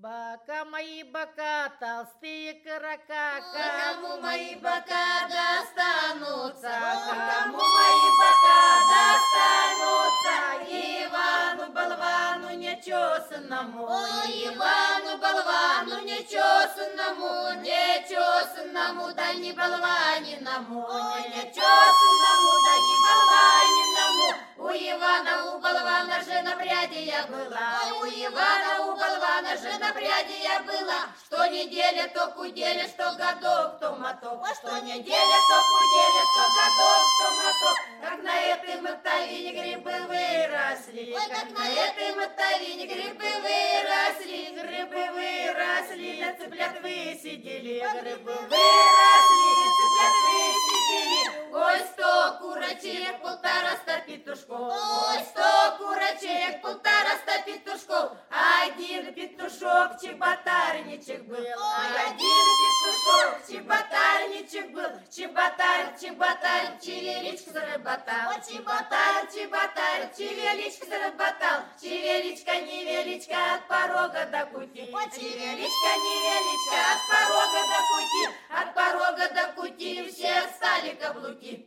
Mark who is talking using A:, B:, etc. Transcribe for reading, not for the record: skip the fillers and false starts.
A: Бока мои бока, толстые карака,
B: Кому мои бока достанутся?
A: кому
B: мои бока достанутся? Ивану болвану нечесанному, Ивану болвану нечесанному, нечесанному, да не болваниному, нечесанному, да не болваниному. У Ивана, у болвана же на пряди я была, у Ивана, у болвана же на пряди я была. Что неделя, то куделя, что годок, то моток, что неделя, то куделя, что годок, то моток. Как на этой мотовине грибы выросли, ой, как на этой мотовине грибы выросли, грибы выросли, на цыплят высидели, грибы выросли, цыплят высидели. Ой, 100 курочек, 1,5 петушков, ой, 100 курочек, 1,5 петушков. Один петушок чеботарничек был, один петушок чеботарничек был. Чеботарь, чеботарь, чевеличка заработал, чеботарь, чеботарь, чевеличка заработал. Чевеличка, невеличка, от порога до кути, чевеличка, невеличка, от порога до кути, от порога до кути все стали каблуки.